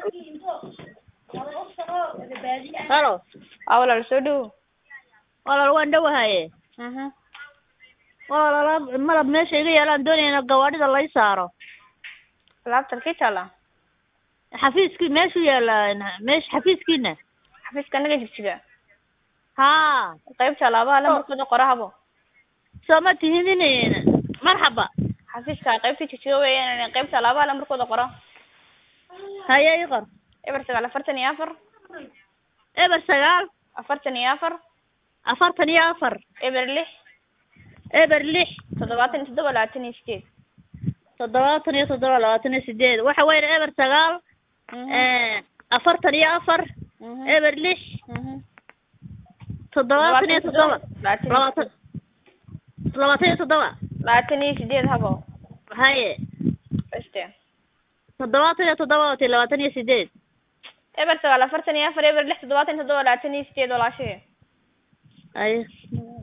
halo walaal soo dhow. walaal waan dhawahaye walaal malab meesha iga yaalaan doonayna gawaadhida lay saaro alaabta halkee taala? xafiiskii meeshu yaalaan meesha xafiiskiina xafiiska anaga jigjiga haa qaybta alaabaha lambarkooda qorahabo. soo ma tihidin marxaba xafiiska qaybta jigjiga weeyaan qaybta alaabaha lambarkooda qora. haye ii qor eber 944 eber 9 44 44 eber 6 eber 6 77 77 waxa weeye eber 9 44 eber 6 27 habo. haye este 77 eber 944 eber 6 77 walaashee. haye